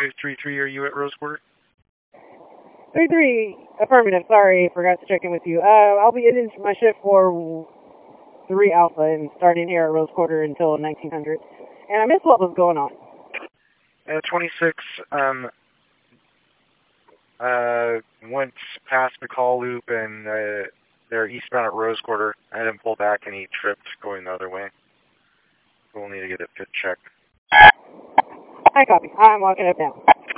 533, are you at Rose Quarter? 3-3, affirmative. Sorry, forgot to check in with you. I'll be ending my shift for 3 Alpha and starting here at Rose Quarter until 1900. And I missed what was going on. 26, went past the call loop and they're eastbound at Rose Quarter. I had him pull back and he tripped going the other way. We'll need to get it fit checked. I copy. I'm walking up now.